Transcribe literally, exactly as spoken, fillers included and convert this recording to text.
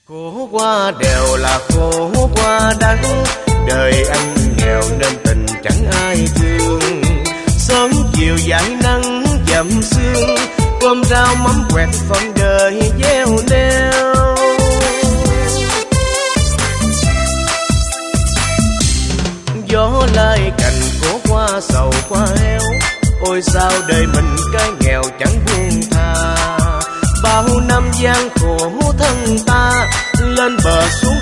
Khổ qua đều là khổ qua đắng, đời anh nghèo nên tình chẳng ai thương. Sớm chiều dãi nắng dầm sương, cơm rau mắm quẹt phận đời gieo neo. Gió lai cành cố qua sầu qua heo, ôi sao đời mình cái nghèo chẳng buông tha. Bao năm gian khổ thân ta, lên bờ xuống